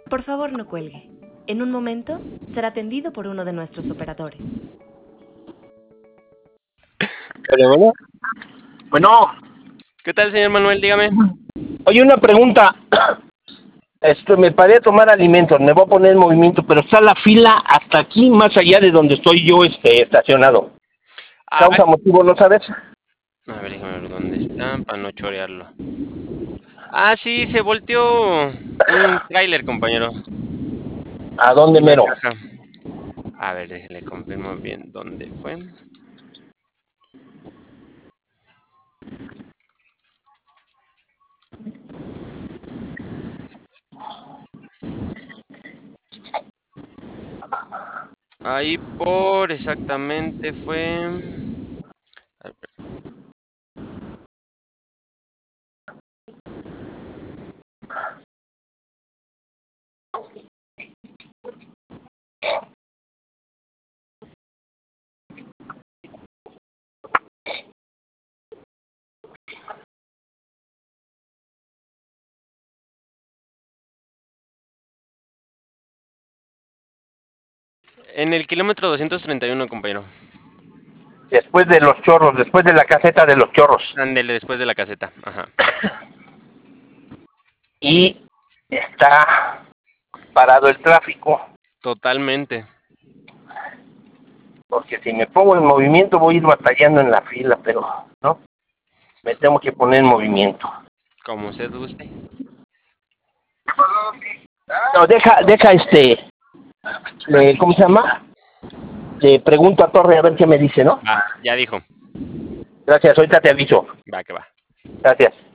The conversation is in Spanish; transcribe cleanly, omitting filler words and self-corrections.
Por favor, no cuelgue. En un momento será atendido por uno de nuestros operadores. Bueno. Bueno. ¿Qué tal, señor Manuel? Dígame. Oye, una pregunta. Me paré a tomar alimentos, me voy a poner en movimiento, pero está la fila hasta aquí, más allá de donde estoy yo estacionado. ¿Causa motivo, no sabes? A ver, déjame ver dónde está, para no chorearlo. Ah, sí, se volteó un tráiler, compañero. ¿A dónde mero? Ajá. A ver, déjale confirmo bien dónde fue. Ahí por exactamente fue... A ver, en el kilómetro 231, compañero. Después de los chorros, después de la caseta de los chorros. Ándele, después de la caseta. Ajá. Y está parado el tráfico. Totalmente. Porque si me pongo en movimiento voy a ir batallando en la fila, pero no. Me tengo que poner en movimiento. Como usted guste. No, deja ¿cómo se llama? Le pregunto a Torre a ver qué me dice, ¿no? Ah, ya dijo. Gracias, ahorita te aviso. Va que va. Gracias.